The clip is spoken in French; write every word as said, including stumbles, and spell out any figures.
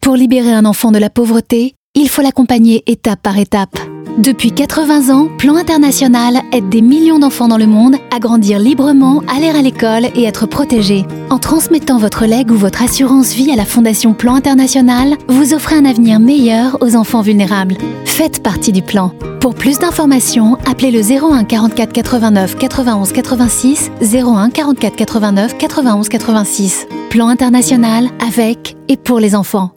Pour libérer un enfant de la pauvreté, il faut l'accompagner étape par étape. Depuis quatre-vingts ans, Plan International aide des millions d'enfants dans le monde à grandir librement, aller à l'école et être protégés. En transmettant votre legs ou votre assurance vie à la Fondation Plan International, vous offrez un avenir meilleur aux enfants vulnérables. Faites partie du plan. Pour plus d'informations, appelez le zéro un quarante-quatre quatre-vingt-neuf quatre-vingt-onze quatre-vingt-six, zéro un quarante-quatre quatre-vingt-neuf quatre-vingt-onze quatre-vingt-six. Plan International avec et pour les enfants.